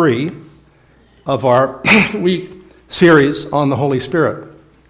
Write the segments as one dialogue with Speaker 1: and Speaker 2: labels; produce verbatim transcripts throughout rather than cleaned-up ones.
Speaker 1: three of our week series on the Holy Spirit.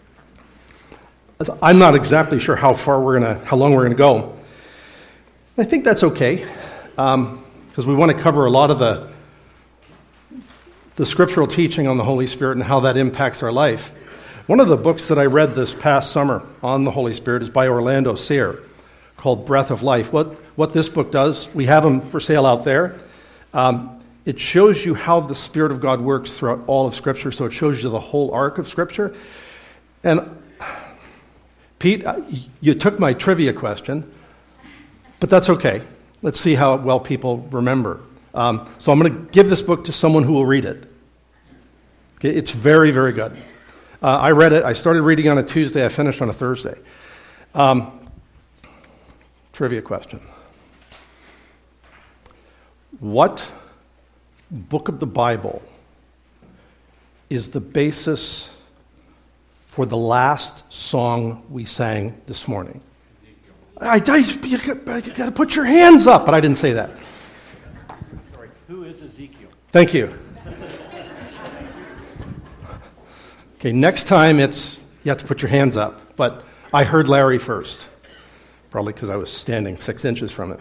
Speaker 1: I'm not exactly sure how far we're gonna, how long we're gonna go. I think that's okay, um, because we want to cover a lot of the the scriptural teaching on the Holy Spirit and how that impacts our life. One of the books that I read this past summer on the Holy Spirit is by Orlando Sear, called Breath of Life. What what this book does, we have them for sale out there. Um, it shows you how the Spirit of God works throughout all of Scripture, so it shows you the whole arc of Scripture. And Pete, you took my trivia question, but that's okay. Let's see how well people remember. Um, so I'm going to give this book to someone who will read it. Okay, it's very, very good. Uh, I read it. I started reading on a Tuesday. I finished on a Thursday. Um, trivia question. What book of the Bible is the basis for the last song we sang this morning? I, I, you got to put your hands up, but I didn't say that.
Speaker 2: Sorry, who is Ezekiel?
Speaker 1: Thank you. Okay, next time it's, you have to put your hands up, but I heard Larry first, probably because I was standing six inches from it.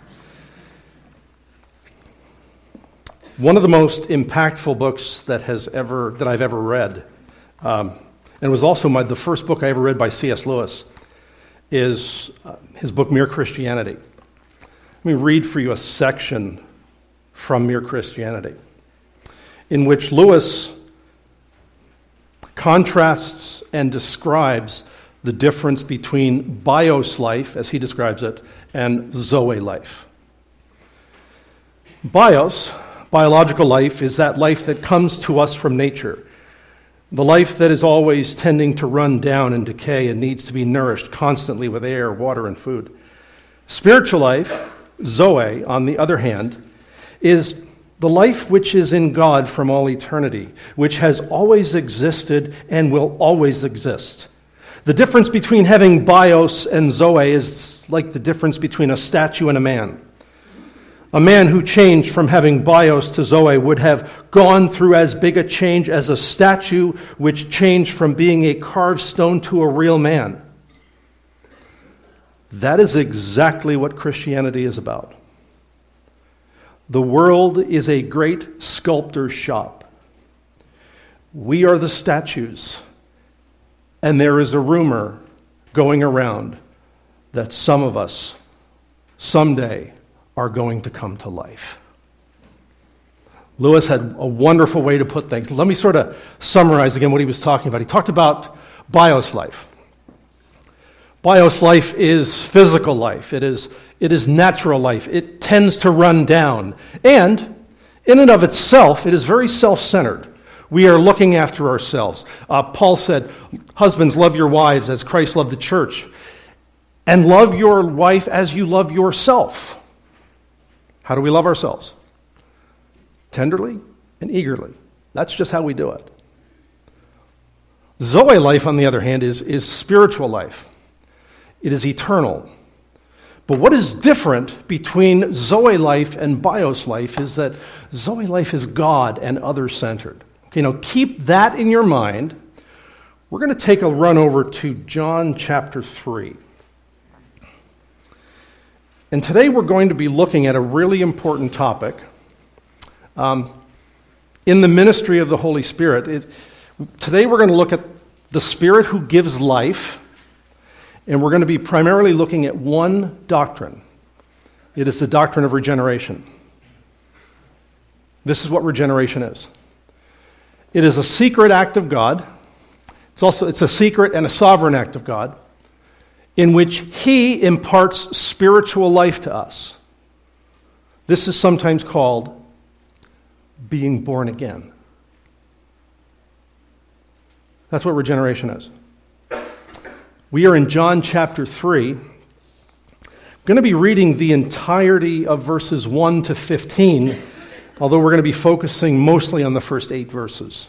Speaker 1: One of the most impactful books that has ever that I've ever read, um, and it was also my the first book I ever read by C S Lewis, is uh, his book Mere Christianity. Let me read for you a section from Mere Christianity, in which Lewis contrasts and describes the difference between bios life, as he describes it, and Zoe life. Bios, biological life, is that life that comes to us from nature. The life that is always tending to run down and decay and needs to be nourished constantly with air, water, and food. Spiritual life, Zoe, on the other hand, is the life which is in God from all eternity, which has always existed and will always exist. The difference between having bios and Zoe is like the difference between a statue and a man. A man who changed from having bios to Zoe would have gone through as big a change as a statue which changed from being a carved stone to a real man. That is exactly what Christianity is about. The world is a great sculptor's shop. We are the statues, and there is a rumor going around that some of us someday are going to come to life. Lewis had a wonderful way to put things. Let me sort of summarize again what he was talking about. He talked about bios life. Bios life is physical life. It is, it is natural life. It tends to run down. And in and of itself, it is very self-centered. We are looking after ourselves. Uh, Paul said, husbands, love your wives as Christ loved the church. And love your wife as you love yourself. How do we love ourselves? Tenderly and eagerly. That's just how we do it. Zoe life, on the other hand, is, is spiritual life. It is eternal. But what is different between Zoe life and bios life is that Zoe life is God and other-centered. Okay, now keep that in your mind. We're going to take a run over to John chapter three. And today we're going to be looking at a really important topic. Um, in the ministry of the Holy Spirit, it, today we're going to look at the Spirit who gives life, and we're going to be primarily looking at one doctrine. It is the doctrine of regeneration. This is what regeneration is. It is a secret act of God. It's also it's a secret and a sovereign act of God, in which He imparts spiritual life to us. This is sometimes called being born again. That's what regeneration is. We are in John chapter three. I'm going to be reading the entirety of verses one to fifteen, although we're going to be focusing mostly on the first eight verses.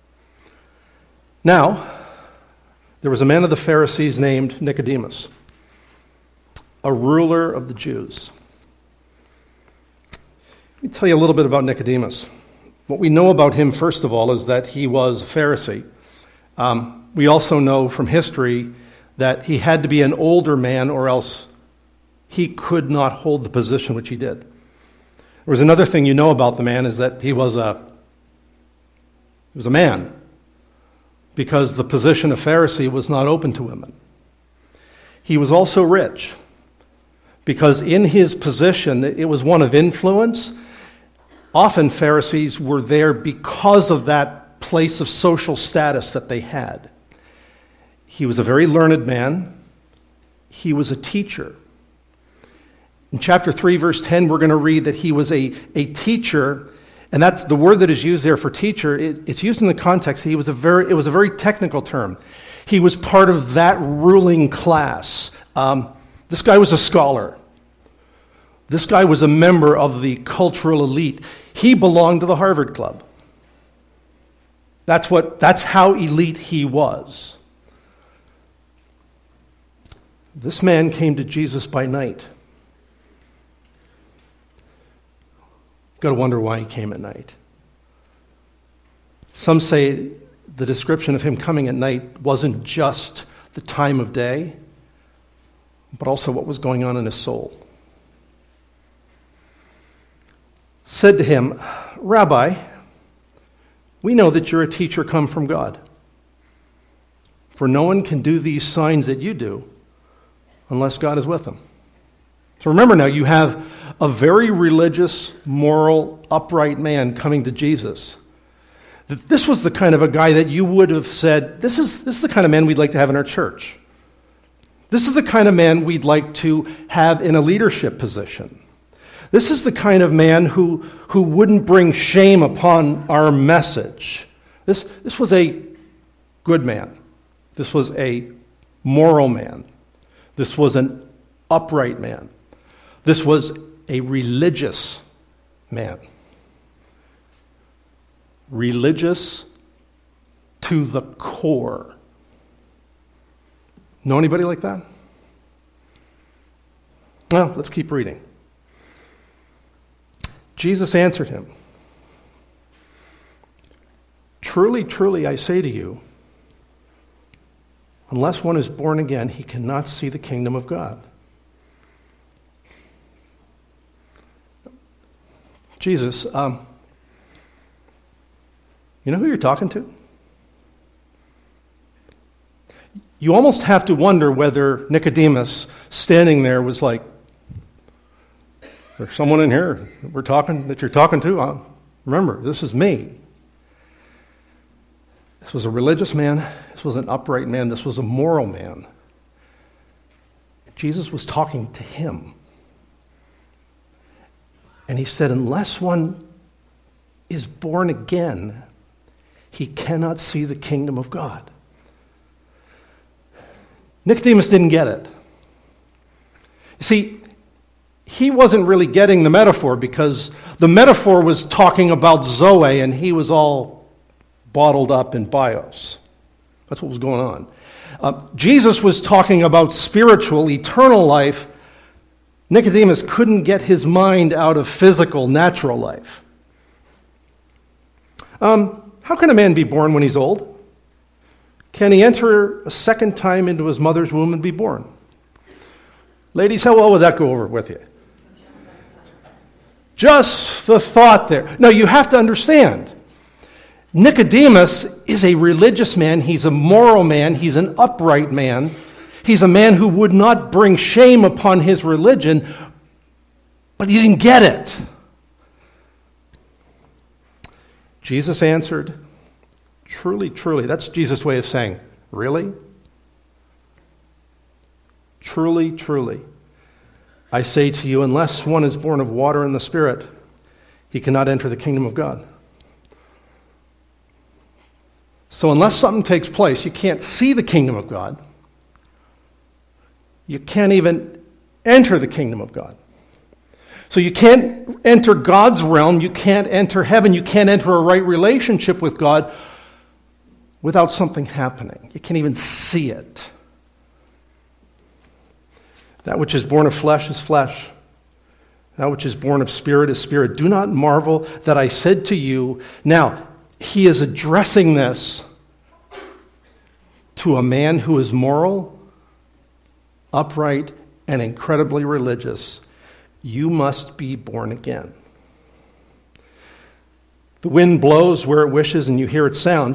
Speaker 1: Now, there was a man of the Pharisees named Nicodemus, a ruler of the Jews. Let me tell you a little bit about Nicodemus. What we know about him, first of all, is that he was a Pharisee. Um, we also know from history that he had to be an older man or else he could not hold the position which he did. There was another thing you know about the man is that he was a, he was a man, because the position of Pharisee was not open to women. He was also rich, because in his position, it was one of influence. Often Pharisees were there because of that place of social status that they had. He was a very learned man. He was a teacher. In chapter three, verse ten, we're going to read that he was a, a teacher, and that's the word that is used there for teacher. It, it's used in the context. He was a very, it was a very technical term. He was part of that ruling class. Um, this guy was a scholar. This guy was a member of the cultural elite. He belonged to the Harvard Club. That's what, that's how elite he was. This man came to Jesus by night. Got to wonder why he came at night. Some say the description of him coming at night wasn't just the time of day, but also what was going on in his soul. Said to him, "Rabbi, we know that you're a teacher come from God. For no one can do these signs that you do unless God is with them." So remember now, you have a very religious, moral, upright man coming to Jesus. This was the kind of a guy that you would have said, this is, this is the kind of man we'd like to have in our church. This is the kind of man we'd like to have in a leadership position. This is the kind of man who, who wouldn't bring shame upon our message. This, this was a good man. This was a moral man. This was an upright man. This was a religious man. Religious to the core. Know anybody like that? Well, let's keep reading. Jesus answered him, "Truly, truly, I say to you, unless one is born again, he cannot see the kingdom of God." Jesus, um, you know who you're talking to? You almost have to wonder whether Nicodemus standing there was like, "There's someone in here that we're talking that you're talking to. Uh, remember, this is me." This was a religious man. This was an upright man. This was a moral man. Jesus was talking to him. And he said, unless one is born again, he cannot see the kingdom of God. Nicodemus didn't get it. You see, he wasn't really getting the metaphor because the metaphor was talking about Zoe and he was all bottled up in bios. That's what was going on. Uh, Jesus was talking about spiritual, eternal life. Nicodemus couldn't get his mind out of physical, natural life. Um, how can a man be born when he's old? Can he enter a second time into his mother's womb and be born? Ladies, how well would that go over with you? Just the thought there. Now, you have to understand, Nicodemus is a religious man. He's a moral man. He's an upright man. He's a man who would not bring shame upon his religion, but he didn't get it. Jesus answered, "Truly, truly." That's Jesus' way of saying, really? "Truly, truly, I say to you, unless one is born of water and the Spirit, he cannot enter the kingdom of God." So unless something takes place, you can't see the kingdom of God. You can't even enter the kingdom of God. So you can't enter God's realm, you can't enter heaven, you can't enter a right relationship with God without something happening. You can't even see it. That which is born of flesh is flesh. That which is born of spirit is spirit. Do not marvel that I said to you. Now, he is addressing this to a man who is moral, upright, and incredibly religious. You must be born again. The wind blows where it wishes and you hear its sound.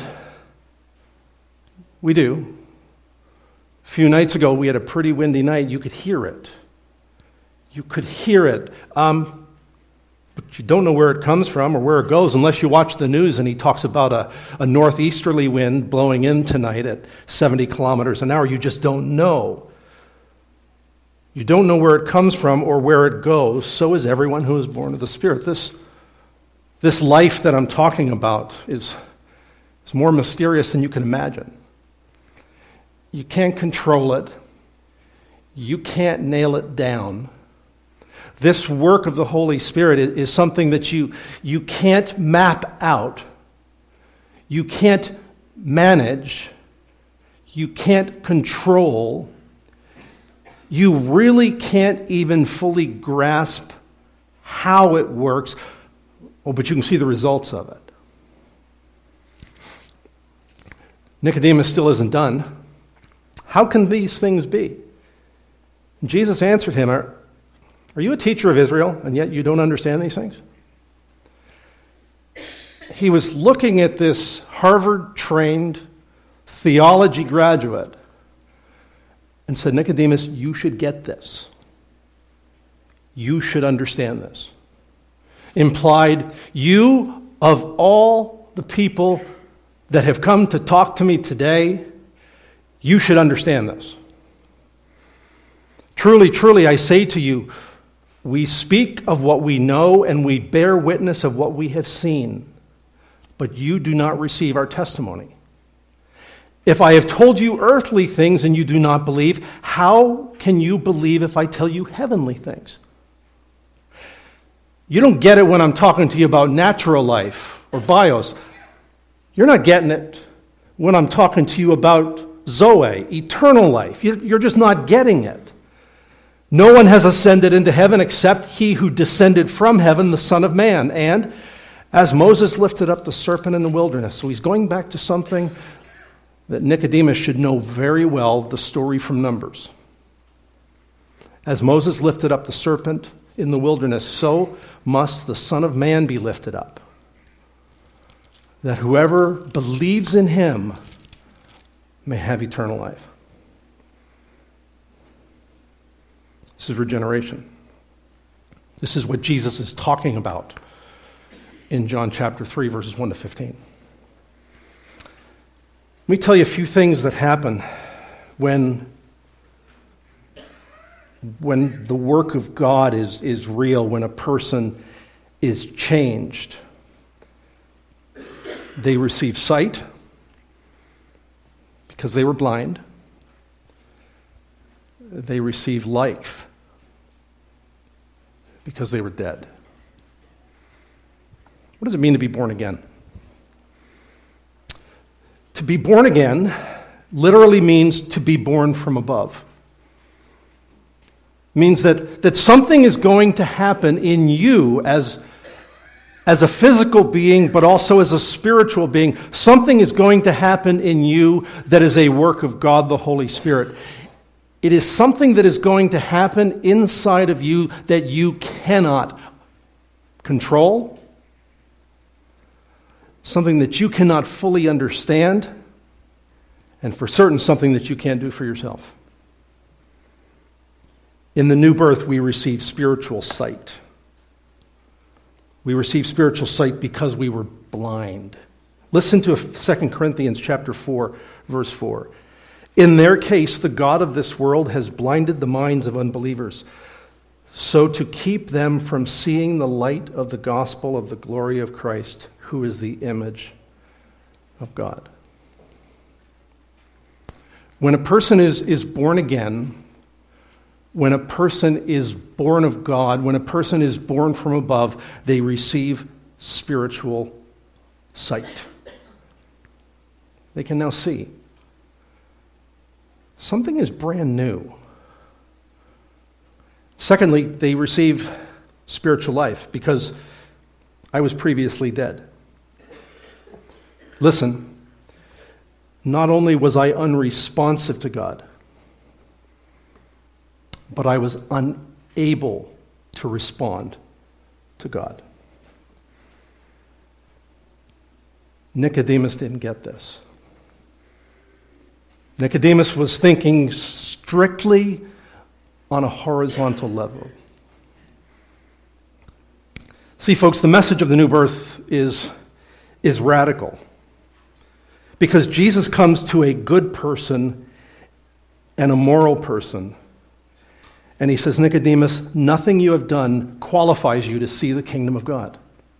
Speaker 1: We do. A few nights ago, we had a pretty windy night. You could hear it. You could hear it. Um, but you don't know where it comes from or where it goes unless you watch the news and he talks about a, a northeasterly wind blowing in tonight at seventy kilometers an hour. You just don't know. You don't know where it comes from or where it goes. So is everyone who is born of the Spirit. This, this life that I'm talking about is, is more mysterious than you can imagine. You can't control it. You can't nail it down. This work of the Holy Spirit is, is something that you, you can't map out. You can't manage. You can't control. You really can't even fully grasp how it works. Oh, but you can see the results of it. Nicodemus still isn't done. How can these things be? Jesus answered him, Are, are you a teacher of Israel, and yet you don't understand these things? He was looking at this Harvard-trained theology graduate and said, Nicodemus, you should get this. You should understand this. Implied, you of all the people that have come to talk to me today, you should understand this. Truly, truly, I say to you, we speak of what we know and we bear witness of what we have seen, but you do not receive our testimony. If I have told you earthly things and you do not believe, how can you believe if I tell you heavenly things? You don't get it when I'm talking to you about natural life or bios. You're not getting it when I'm talking to you about Zoe, eternal life. You're just not getting it. No one has ascended into heaven except he who descended from heaven, the Son of Man. And as Moses lifted up the serpent in the wilderness. So he's going back to something that Nicodemus should know very well, the story from Numbers. As Moses lifted up the serpent in the wilderness, so must the Son of Man be lifted up, that whoever believes in him may have eternal life. This is regeneration. This is what Jesus is talking about in John chapter three, verses one to fifteen. Let me tell you a few things that happen when, when the work of God is, is real, when a person is changed. They receive sight because they were blind. They receive life because they were dead. What does it mean to be born again? To be born again literally means to be born from above. It means that, that something is going to happen in you as, as a physical being, but also as a spiritual being. Something is going to happen in you that is a work of God the Holy Spirit. It is something that is going to happen inside of you that you cannot control, something that you cannot fully understand, and for certain, something that you can't do for yourself. In the new birth, we receive spiritual sight. We receive spiritual sight because we were blind. Listen to Second Corinthians chapter four, verse four. In their case, the God of this world has blinded the minds of unbelievers, so to keep them from seeing the light of the gospel of the glory of Christ, who is the image of God. When a person is, is born again, when a person is born of God, when a person is born from above, they receive spiritual sight. They can now see. Something is brand new. Secondly, they receive spiritual life because I was previously dead. Listen, not only was I unresponsive to God, but I was unable to respond to God. Nicodemus didn't get this. Nicodemus was thinking strictly on a horizontal level. See, folks, the message of the new birth is, is radical. Because Jesus comes to a good person and a moral person. And he says, Nicodemus, nothing you have done qualifies you to see the kingdom of God.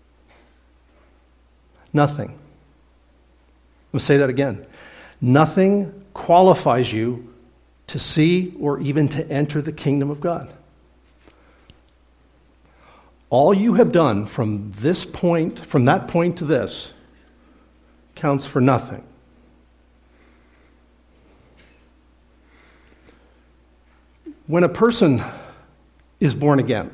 Speaker 1: Nothing. I'm going to say that again. Nothing qualifies you to see or even to enter the kingdom of God. All you have done from this point, from that point to this, counts for nothing. When a person is born again,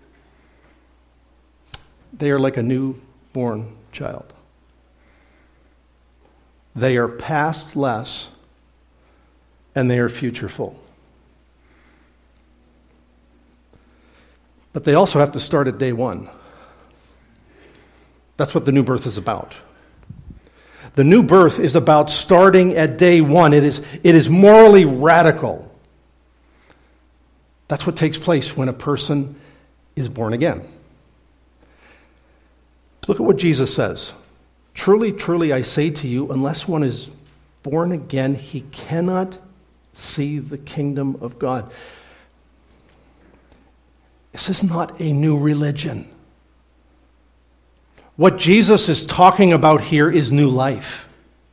Speaker 1: they are like a newborn child. They are past less, and they are future full. But they also have to start at day one. That's what the new birth is about. The new birth is about starting at day one. It is, it is morally radical. That's what takes place when a person is born again. Look at what Jesus says. Truly, truly, I say to you, unless one is born again, he cannot see the kingdom of God. This is not a new religion. What Jesus is talking about here is new life.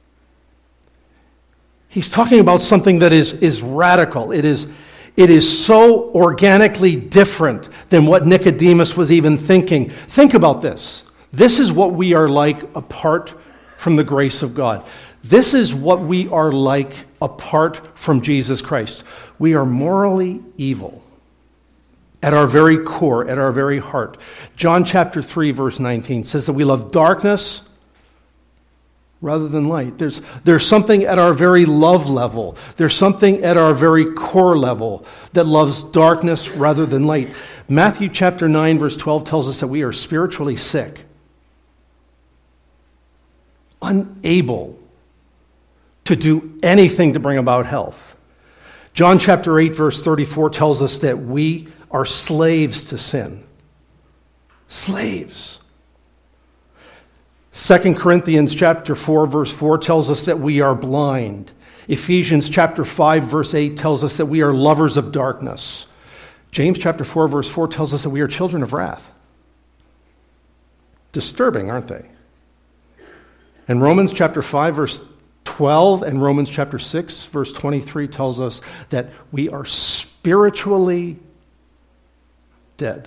Speaker 1: He's talking about something that is, is radical. It is, it is so organically different than what Nicodemus was even thinking. Think about this. This is what we are like apart from the grace of God. This is what we are like apart from Jesus Christ. We are morally evil at our very core, at our very heart. John chapter three, verse nineteen says that we love darkness rather than light. There's, there's something at our very love level. There's something at our very core level that loves darkness rather than light. Matthew chapter nine, verse twelve tells us that we are spiritually sick, unable to do anything to bring about health. John chapter eight, verse thirty-four tells us that we are slaves to sin. Slaves. Second Corinthians chapter four, verse four tells us that we are blind. Ephesians chapter five, verse eight tells us that we are lovers of darkness. James chapter four, verse four tells us that we are children of wrath. Disturbing, aren't they? And Romans chapter five, verse twelve, and Romans chapter six, verse twenty-three tells us that we are spiritually dead.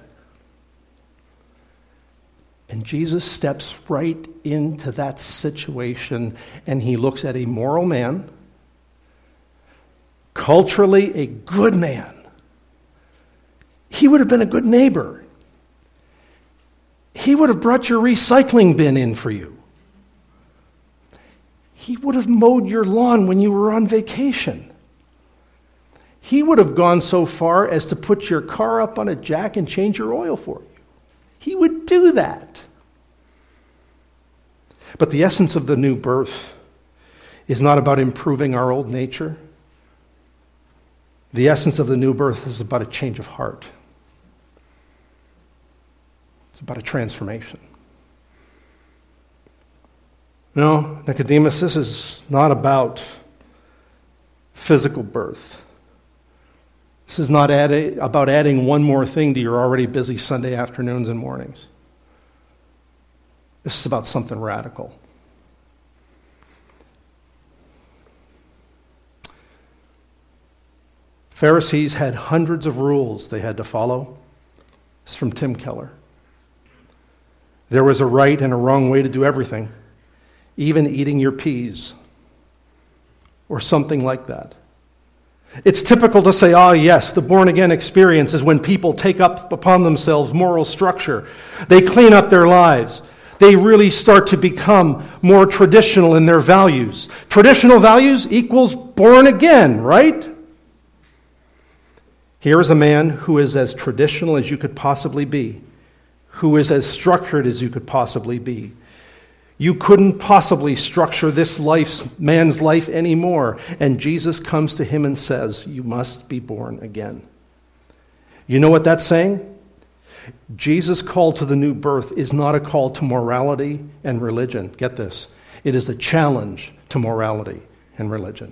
Speaker 1: And Jesus steps right into that situation, and he looks at a moral man, culturally a good man. He would have been a good neighbor. He would have brought your recycling bin in for you. He would have mowed your lawn when you were on vacation. He would have gone so far as to put your car up on a jack and change your oil for you. He would do that. But the essence of the new birth is not about improving our old nature. The essence of the new birth is about a change of heart. It's about a transformation. No, Nicodemus, this is not about physical birth. This is not add- about adding one more thing to your already busy Sunday afternoons and mornings. This is about something radical. Pharisees had hundreds of rules they had to follow. This is from Tim Keller. There was a right and a wrong way to do everything, even eating your peas or something like that. It's typical to say, ah, yes, the born-again experience is when people take up upon themselves moral structure. They clean up their lives. They really start to become more traditional in their values. Traditional values equals born again, right? Here is a man who is as traditional as you could possibly be, who is as structured as you could possibly be. You couldn't possibly structure this life's man's life anymore. And Jesus comes to him and says, you must be born again. You know what that's saying? Jesus' call to the new birth is not a call to morality and religion. Get this. It is a challenge to morality and religion.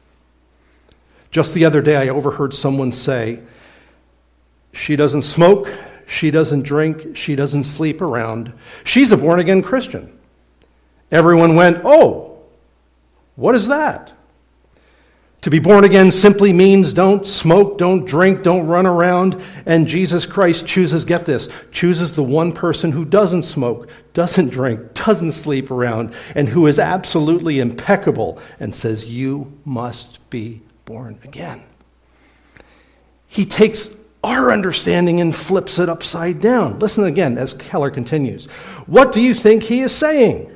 Speaker 1: Just the other day, I overheard someone say, she doesn't smoke, she doesn't drink, she doesn't sleep around. She's a born-again Christian. Everyone went, oh, what is that? To be born again simply means don't smoke, don't drink, don't run around. And Jesus Christ chooses, get this, chooses the one person who doesn't smoke, doesn't drink, doesn't sleep around, and who is absolutely impeccable and says, you must be born again. He takes our understanding and flips it upside down. Listen again as Keller continues. What do you think he is saying?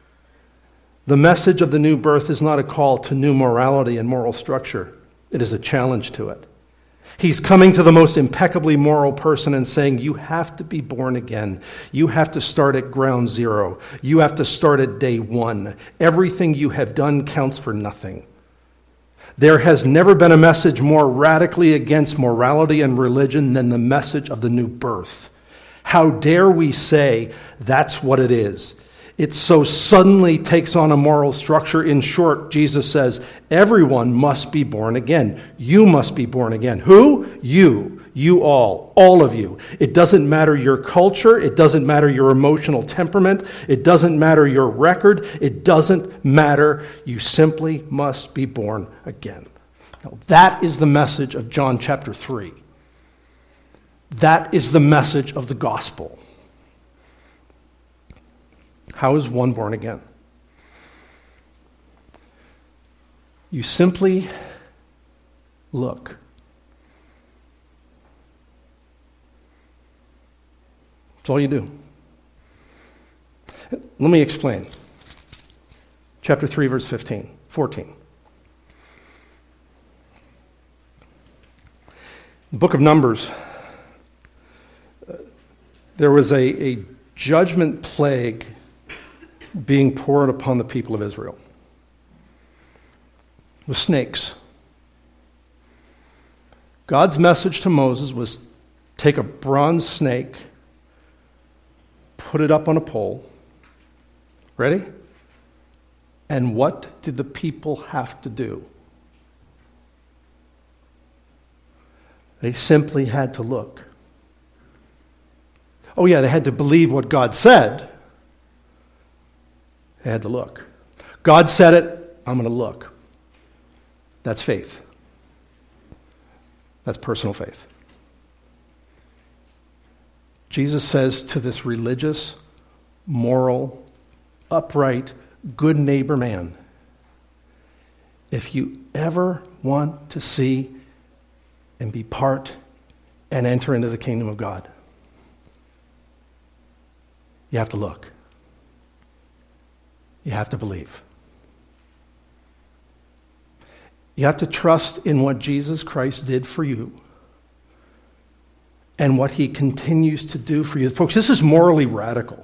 Speaker 1: The message of the new birth is not a call to new morality and moral structure. It is a challenge to it. He's coming to the most impeccably moral person and saying, you have to be born again. You have to start at ground zero. You have to start at day one. Everything you have done counts for nothing. There has never been a message more radically against morality and religion than the message of the new birth. How dare we say that's what it is? It so suddenly takes on a moral structure. In short, Jesus says, everyone must be born again. You must be born again. Who? You. You all. All of you. It doesn't matter your culture. It doesn't matter your emotional temperament. It doesn't matter your record. It doesn't matter. You simply must be born again. Now, that is the message of John chapter three. That is the message of the gospel. How is one born again? You simply look. That's all you do. Let me explain. Chapter three, verse fifteen, fourteen. The book of Numbers, uh, there was a, a judgment plague being poured upon the people of Israel with snakes. God's message to Moses was take a bronze snake, put it up on a pole. Ready? And what did the people have to do? They simply had to look. Oh yeah, they had to believe what God said. They had to look. God said it, I'm going to look. That's faith. That's personal faith. Jesus says to this religious, moral, upright, good neighbor man, if you ever want to see and be part and enter into the kingdom of God, you have to look. You have to believe. You have to trust in what Jesus Christ did for you and what he continues to do for you. Folks, this is morally radical.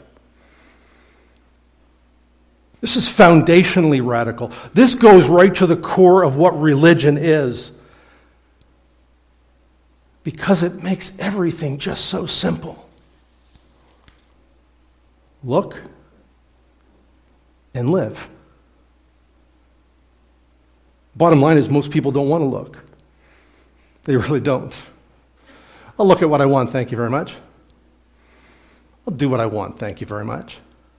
Speaker 1: This is foundationally radical. This goes right to the core of what religion is, because it makes everything just so simple. Look and live. Bottom line is most people don't want to look. They really don't. I'll look at what I want, thank you very much. I'll do what I want, thank you very much.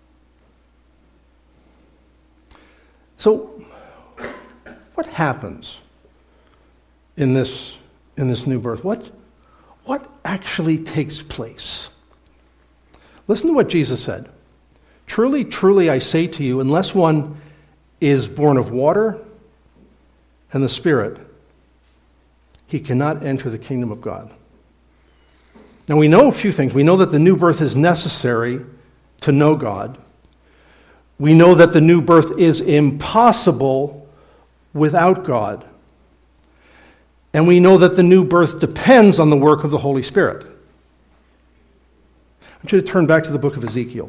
Speaker 1: So, what happens in this, in this new birth? What, what actually takes place? Listen to what Jesus said. Truly, truly, I say to you, unless one is born of water and the Spirit, he cannot enter the kingdom of God. Now we know a few things. We know that the new birth is necessary to know God. We know that the new birth is impossible without God. And we know that the new birth depends on the work of the Holy Spirit. I want you to turn back to the book of Ezekiel.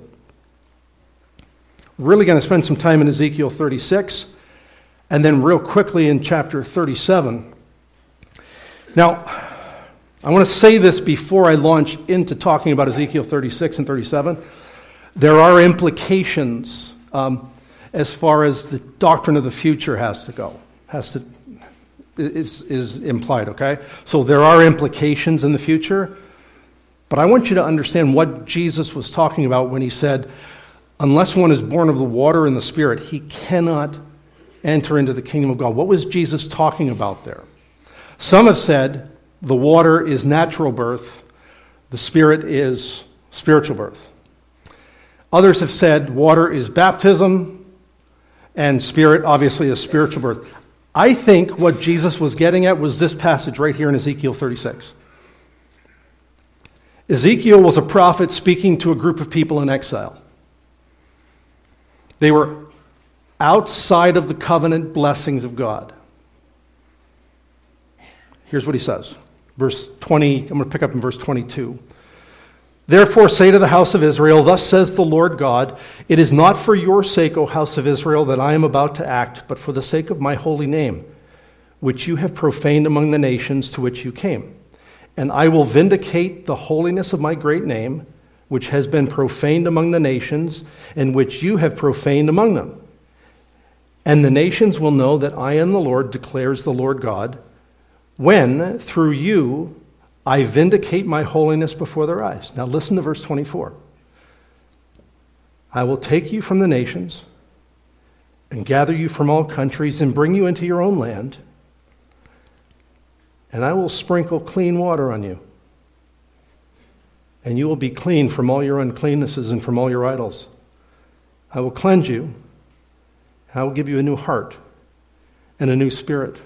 Speaker 1: We're really going to spend some time in Ezekiel thirty-six, and then real quickly in chapter thirty-seven. Now, I want to say this before I launch into talking about Ezekiel thirty-six and thirty-seven. There are implications um, as far as the doctrine of the future has to go, has to is, is implied, okay? So there are implications in the future, but I want you to understand what Jesus was talking about when he said, unless one is born of the water and the Spirit, he cannot enter into the kingdom of God. What was Jesus talking about there? Some have said the water is natural birth, the Spirit is spiritual birth. Others have said water is baptism, and Spirit obviously is spiritual birth. I think what Jesus was getting at was this passage right here in Ezekiel thirty-six. Ezekiel was a prophet speaking to a group of people in exile. They were outside of the covenant blessings of God. Here's what he says. Verse twenty, I'm going to pick up in verse twenty-two. Therefore say to the house of Israel, thus says the Lord God, it is not for your sake, O house of Israel, that I am about to act, but for the sake of my holy name, which you have profaned among the nations to which you came. And I will vindicate the holiness of my great name, which has been profaned among the nations, and which you have profaned among them. And the nations will know that I am the Lord, declares the Lord God, when, through you, I vindicate my holiness before their eyes. Now listen to verse twenty-four. I will take you from the nations and gather you from all countries and bring you into your own land, and I will sprinkle clean water on you. And you will be clean from all your uncleannesses and from all your idols. I will cleanse you. I will give you a new heart and a new spirit.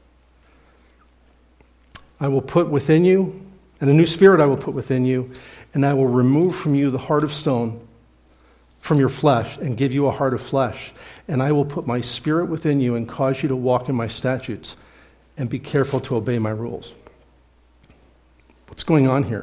Speaker 1: I will put within you, and a new spirit I will put within you, and I will remove from you the heart of stone from your flesh and give you a heart of flesh. And I will put my spirit within you and cause you to walk in my statutes and be careful to obey my rules. What's going on here?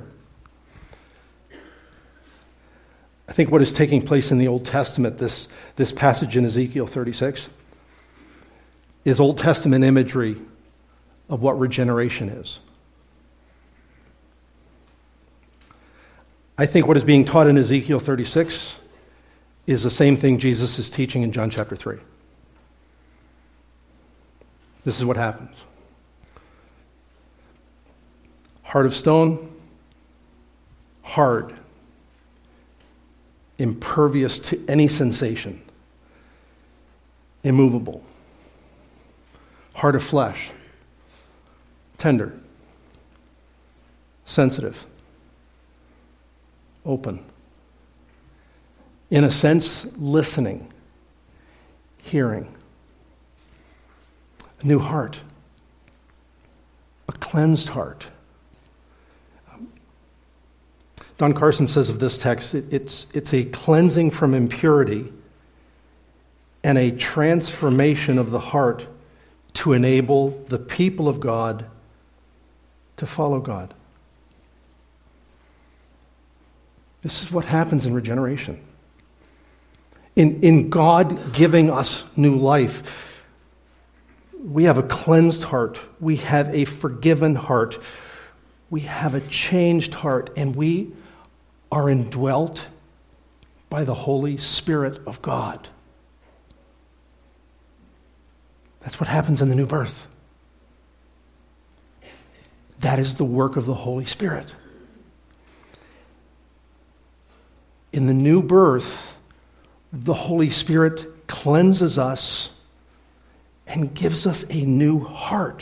Speaker 1: I think what is taking place in the Old Testament, this, this passage in Ezekiel thirty-six, is Old Testament imagery of what regeneration is. I think what is being taught in Ezekiel thirty-six is the same thing Jesus is teaching in John chapter three. This is what happens. Heart of stone, hard, impervious to any sensation, immovable. Heart of flesh, tender, sensitive, open. In a sense, listening, hearing. A new heart, a cleansed heart. Don Carson says of this text, it, it's, it's a cleansing from impurity and a transformation of the heart to enable the people of God to follow God. This is what happens in regeneration. In, in God giving us new life, we have a cleansed heart. We have a forgiven heart. We have a changed heart, and we are indwelt by the Holy Spirit of God. That's what happens in the new birth. That is the work of the Holy Spirit. In the new birth, the Holy Spirit cleanses us and gives us a new heart.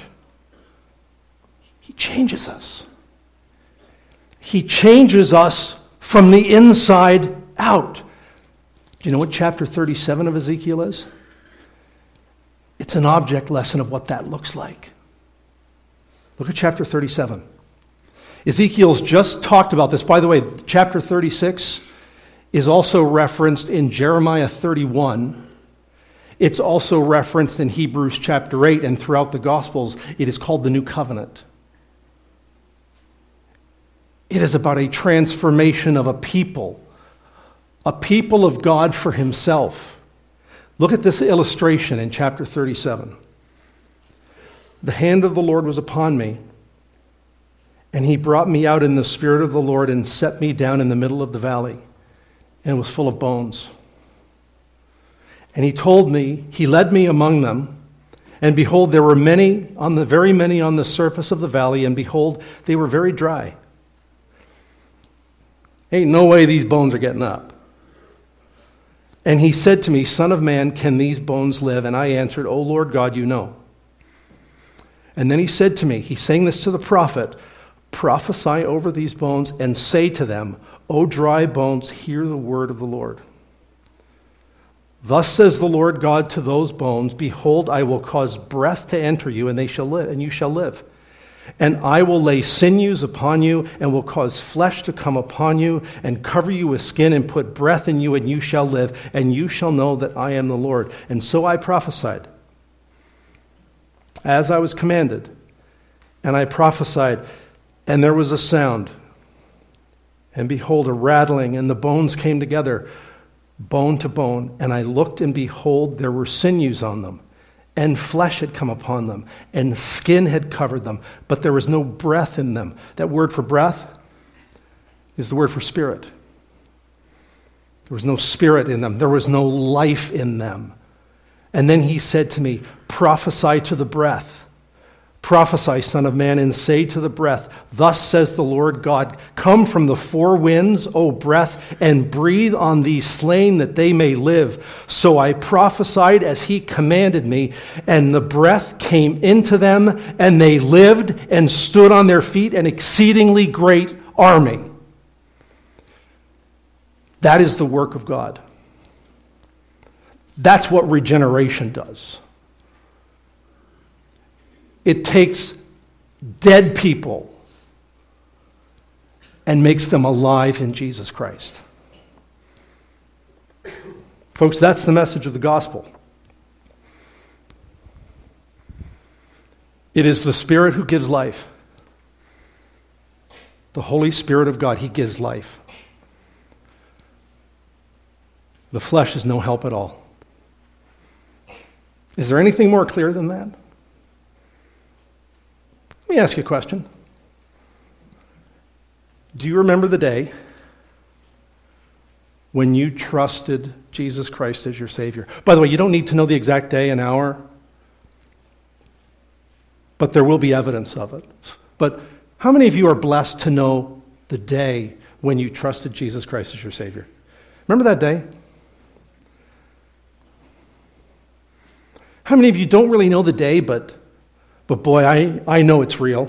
Speaker 1: He changes us. He changes us from the inside out. Do you know what chapter thirty-seven of Ezekiel is? It's an object lesson of what that looks like. Look at chapter thirty-seven. Ezekiel's just talked about this. By the way, chapter thirty-six is also referenced in Jeremiah thirty-one. It's also referenced in Hebrews chapter eight, and throughout the Gospels, it is called the New Covenant. It is about a transformation of a people, a people of God for himself. Look at this illustration in chapter thirty-seven. The hand of the Lord was upon me, and he brought me out in the spirit of the Lord and set me down in the middle of the valley, and it was full of bones. And he told me, he led me among them, and behold, there were many, on the very many on the surface of the valley, and behold, they were very dry. Ain't no way these bones are getting up. And he said to me, Son of man, can these bones live? And I answered, O Lord God, you know. And then he said to me, he's saying this to the prophet, prophesy over these bones and say to them, O dry bones, hear the word of the Lord. Thus says the Lord God to those bones, behold, I will cause breath to enter you, and they shall live, and you shall live. And I will lay sinews upon you, and will cause flesh to come upon you, and cover you with skin, and put breath in you, and you shall live, and you shall know that I am the Lord. And so I prophesied, as I was commanded, and I prophesied, and there was a sound, and behold, a rattling, and the bones came together, bone to bone, and I looked, and behold, there were sinews on them, and flesh had come upon them, and skin had covered them, but there was no breath in them. That word for breath is the word for spirit. There was no spirit in them. There was no life in them. And then he said to me, prophesy to the breath. Prophesy, Son of man, and say to the breath, thus says the Lord God, come from the four winds, O breath, and breathe on these slain that they may live. So I prophesied as he commanded me, and the breath came into them, and they lived and stood on their feet, an exceedingly great army. That is the work of God. That's what regeneration does. It takes dead people and makes them alive in Jesus Christ. Folks, that's the message of the gospel. It is the Spirit who gives life. The Holy Spirit of God, he gives life. The flesh is no help at all. Is there anything more clear than that? Let me ask you a question. Do you remember the day when you trusted Jesus Christ as your Savior? By the way, you don't need to know the exact day and hour, but there will be evidence of it. But how many of you are blessed to know the day when you trusted Jesus Christ as your Savior? Remember that day? How many of you don't really know the day, but But boy, I, I know it's real.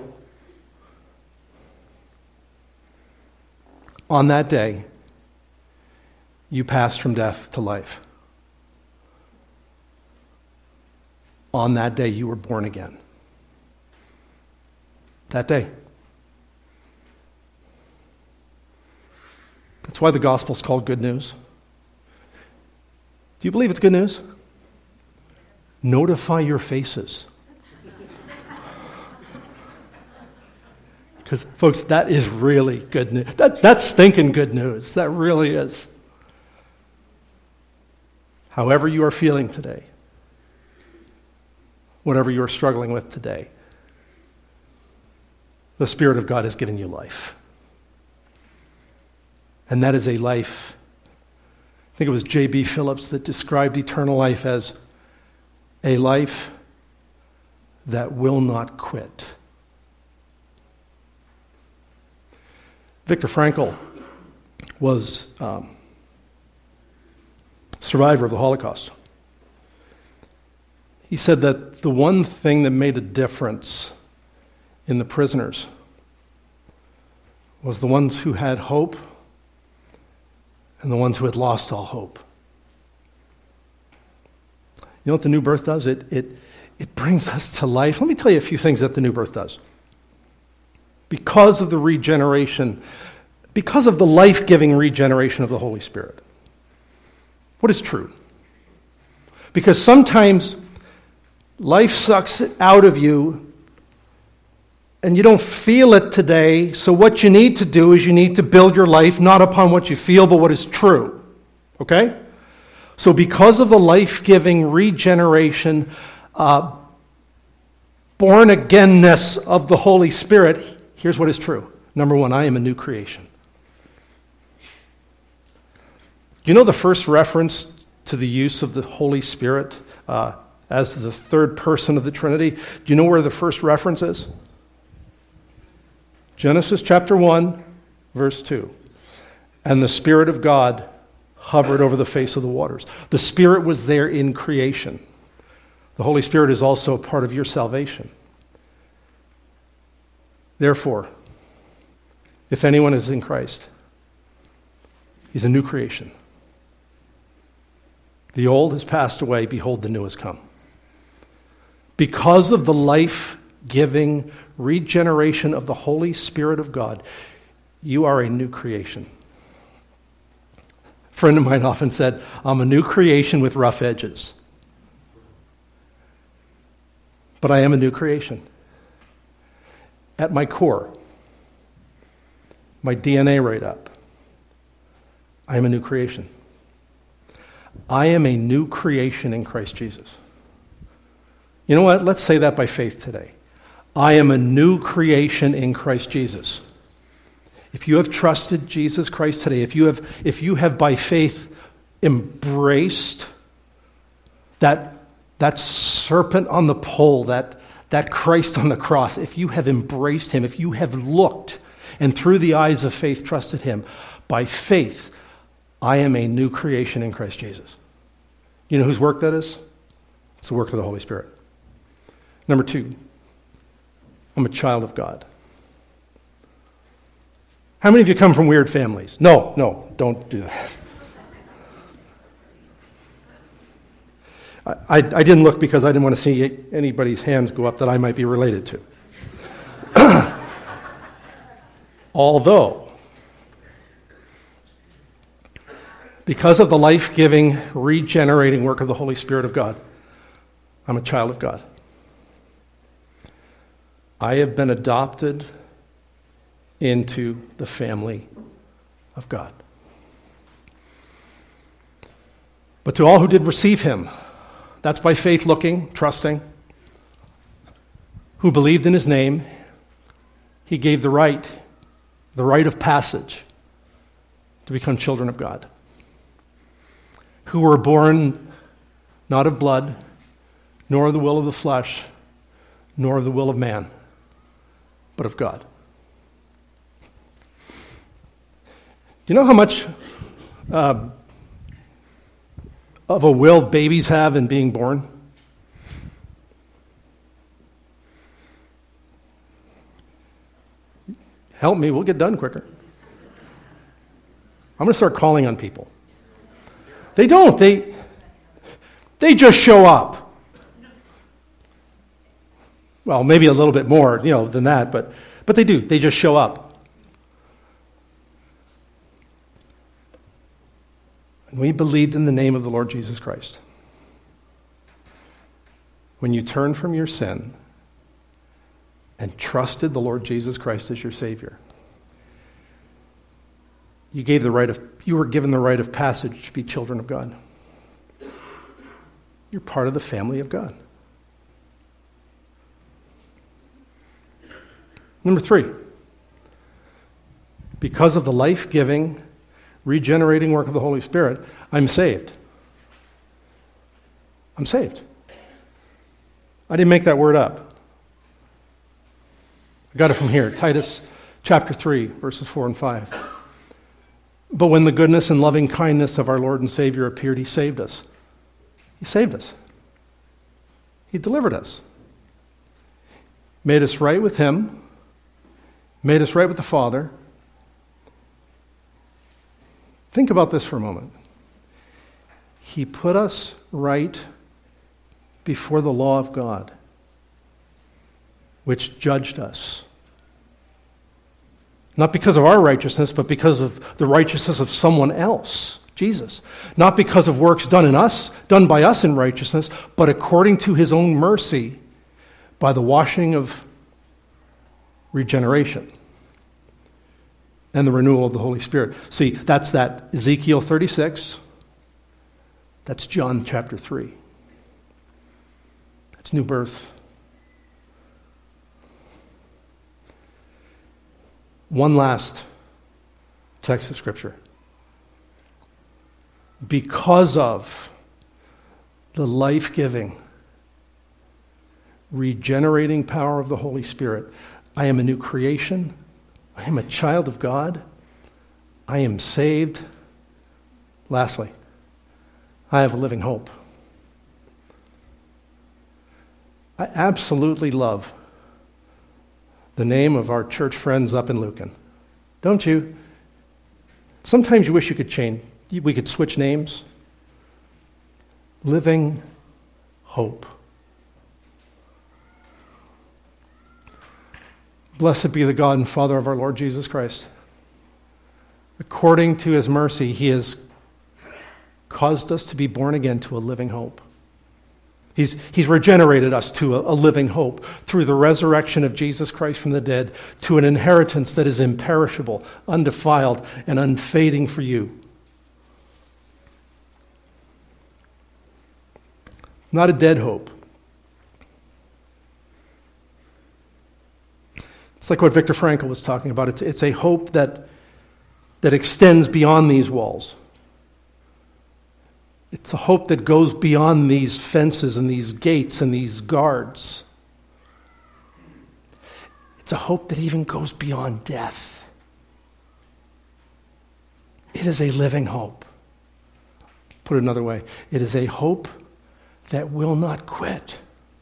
Speaker 1: On that day, you passed from death to life. On that day, you were born again. That day. That's why the gospel's called good news. Do you believe it's good news? Notify your faces. Because, folks, that is really good news. That, that's stinking good news. That really is. However you are feeling today, whatever you are struggling with today, the Spirit of God has given you life. And that is a life, I think it was J B Phillips that described eternal life as a life that will not quit. Viktor Frankl was um, a survivor of the Holocaust. He said that the one thing that made a difference in the prisoners was the ones who had hope and the ones who had lost all hope. You know what the new birth does? It, it, it brings us to life. Let me tell you a few things that the new birth does. because of the regeneration, because of the life-giving regeneration of the Holy Spirit. What is true? Because sometimes life sucks it out of you and you don't feel it today, so what you need to do is you need to build your life not upon what you feel, but what is true. Okay? So because of the life-giving regeneration, uh, born-againness of the Holy Spirit, here's what is true. Number one, I am a new creation. You know the first reference to the use of the Holy Spirit uh, as the third person of the Trinity? Do you know where the first reference is? Genesis chapter one, verse two. And the Spirit of God hovered over the face of the waters. The Spirit was there in creation. The Holy Spirit is also a part of your salvation. Therefore, if anyone is in Christ, he's a new creation. The old has passed away, behold, the new has come. Because of the life-giving regeneration of the Holy Spirit of God, you are a new creation. A friend of mine often said, I'm a new creation with rough edges. But I am a new creation. At my core, my D N A right up, I am a new creation. I am a new creation in Christ Jesus. You know what? Let's say that by faith today. I am a new creation in Christ Jesus. If you have trusted Jesus Christ today, if you have, if you have by faith embraced that, that serpent on the pole, that, that Christ on the cross, if you have embraced him, if you have looked and through the eyes of faith trusted him, by faith, I am a new creation in Christ Jesus. You know whose work that is? It's the work of the Holy Spirit. Number two, I'm a child of God. How many of you come from weird families? No, no, don't do that. I, I, I didn't look because I didn't want to see anybody's hands go up that I might be related to. Although, because of the life-giving, regenerating work of the Holy Spirit of God, I'm a child of God. I have been adopted into the family of God. But to all who did receive him, that's by faith looking, trusting, who believed in his name, he gave the right, the right of passage to become children of God. Who were born not of blood, nor of the will of the flesh, nor of the will of man, but of God. Do you know how much uh, of a will babies have in being born? Help me, we'll get done quicker. I'm going to start calling on people. They don't. They, they just show up. Well, maybe a little bit more, you know, than that, but, but they do. They just show up. And we believed in the name of the Lord Jesus Christ. When you turned from your sin and trusted the Lord Jesus Christ as your Savior, you gave the right of, you were given the right of passage to be children of God. You're part of the family of God. Number three, because of the life-giving, regenerating work of the Holy Spirit, I'm saved. I'm saved. I didn't make that word up. I got it from here, Titus chapter three, verses four and five. But when the goodness and loving kindness of our Lord and Savior appeared, he saved us. He saved us. He delivered us. Made us right with him. Made us right with the Father. Think about this for a moment. He put us right before the law of God, which judged us. Not because of our righteousness, but because of the righteousness of someone else, Jesus. Not because of works done in us, done by us in righteousness, but according to his own mercy by the washing of regeneration and the renewal of the Holy Spirit. See, that's that Ezekiel thirty-six. That's John chapter three. That's new birth. One last text of Scripture. Because of the life-giving, regenerating power of the Holy Spirit, I am a new creation. I am a child of God. I am saved. Lastly, I have a living hope. I absolutely love the name of our church friends up in Lucan. Don't you? Sometimes you wish you could change. We could switch names. Living hope. Blessed be the God and Father of our Lord Jesus Christ. According to his mercy, he has caused us to be born again to a living hope. He's, he's regenerated us to a, a living hope through the resurrection of Jesus Christ from the dead, to an inheritance that is imperishable, undefiled, and unfading for you. Not a dead hope. It's like what Viktor Frankl was talking about. It's, it's a hope that, that extends beyond these walls. It's a hope that goes beyond these fences and these gates and these guards. It's a hope that even goes beyond death. It is a living hope. Put it another way, it is a hope that will not quit.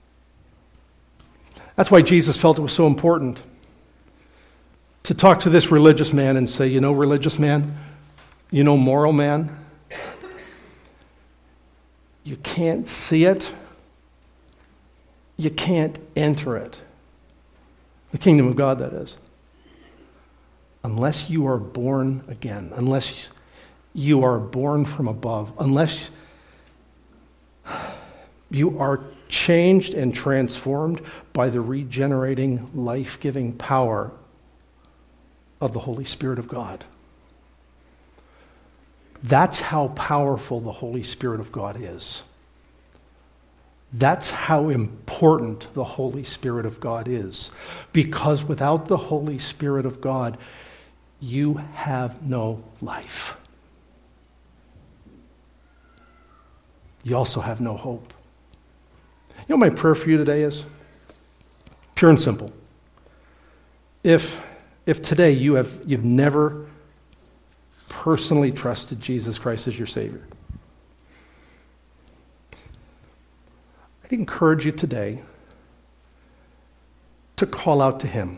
Speaker 1: That's why Jesus felt it was so important to talk to this religious man and say, you know, religious man, you know, moral man, you can't see it, you can't enter it. The kingdom of God, that is. Unless you are born again, unless you are born from above, unless you are changed and transformed by the regenerating, life-giving power of the Holy Spirit of God. That's how powerful the Holy Spirit of God is. That's how important the Holy Spirit of God is. Because without the Holy Spirit of God, you have no life. You also have no hope. You know what my prayer for you today is? Pure and simple. If, if today you have, you've never personally trusted Jesus Christ as your Savior, I'd encourage you today to call out to Him.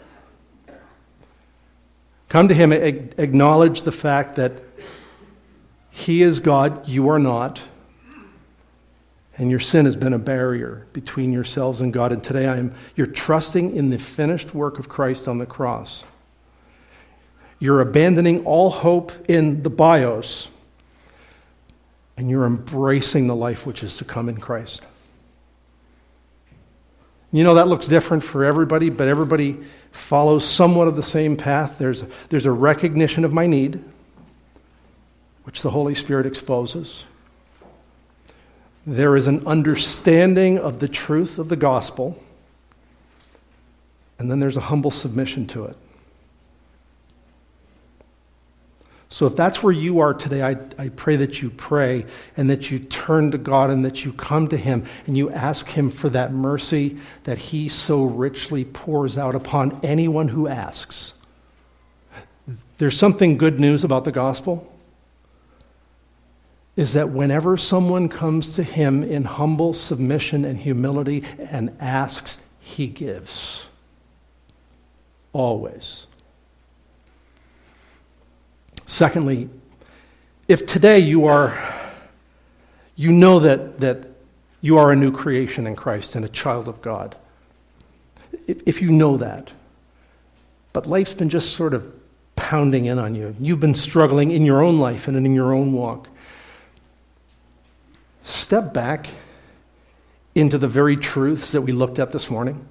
Speaker 1: Come to Him, acknowledge the fact that He is God, you are not, and your sin has been a barrier between yourselves and God. And today I am, you're trusting in the finished work of Christ on the cross. You're abandoning all hope in the bios, and you're embracing the life which is to come in Christ. You know, that looks different for everybody, but everybody follows somewhat of the same path. There's, there's a recognition of my need, which the Holy Spirit exposes. There is an understanding of the truth of the gospel, and then there's a humble submission to it. So if that's where you are today, I, I pray that you pray and that you turn to God and that you come to Him and you ask Him for that mercy that He so richly pours out upon anyone who asks. There's something good news about the gospel, is that whenever someone comes to Him in humble submission and humility and asks, He gives. Always. Secondly, if today you are, you know that, that you are a new creation in Christ and a child of God, if, if you know that, but life's been just sort of pounding in on you. You've been struggling in your own life and in your own walk. Step back into the very truths that we looked at this morning.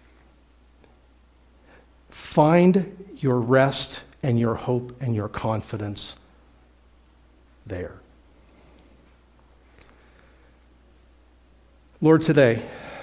Speaker 1: Find your rest and your hope and your confidence there. Lord, today,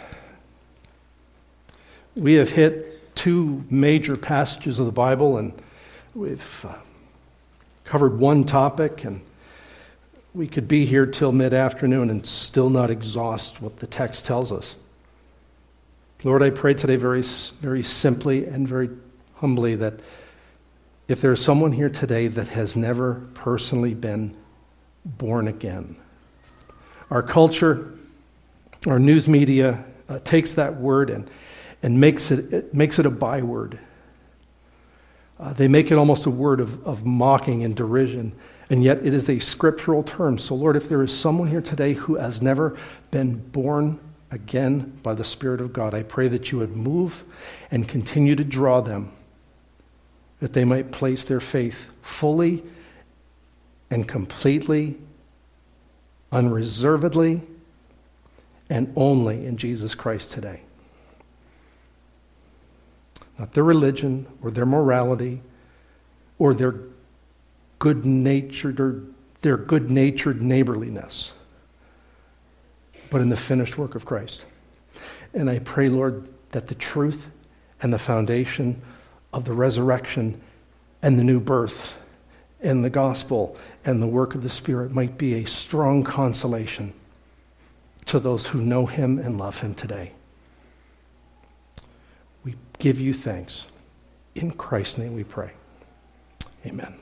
Speaker 1: we have hit two major passages of the Bible, and we've uh, covered one topic, and we could be here till mid-afternoon and still not exhaust what the text tells us. Lord, I pray today very, very simply and very humbly that if there's someone here today that has never personally been born again, our culture, our news media uh, takes that word and, and makes it, it makes it a byword. Uh, they make it almost a word of, of mocking and derision, and yet it is a scriptural term. So Lord, if there is someone here today who has never been born again by the Spirit of God, I pray that you would move and continue to draw them, that they might place their faith fully and completely, unreservedly, and only in Jesus Christ today. Not their religion or their morality or their good-natured or their good-natured neighborliness, but in the finished work of Christ. And I pray, Lord, that the truth and the foundation of the resurrection and the new birth and the gospel and the work of the Spirit might be a strong consolation to those who know him and love him today. We give you thanks. In Christ's name we pray. Amen.